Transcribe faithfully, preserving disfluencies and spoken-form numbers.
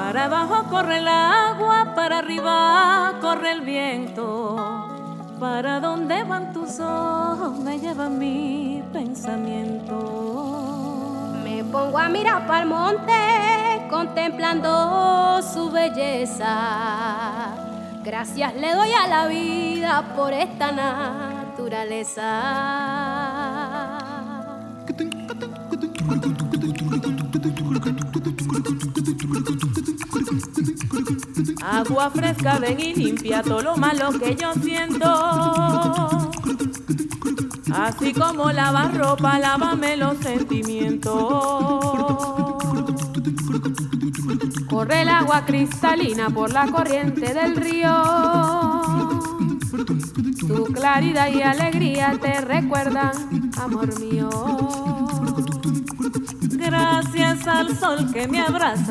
Para abajo corre el agua, para arriba corre el viento. Para donde van tus ojos me lleva mi pensamiento. Me pongo a mirar para el monte, contemplando su belleza. Gracias le doy a la vida por esta naturaleza. Agua fresca, ven y limpia todo lo malo que yo siento. Así como lavar ropa, lávame los sentimientos. Corre el agua cristalina por la corriente del río. Tu claridad y alegría te recuerdan, amor mío. Gracias al sol que me abraza.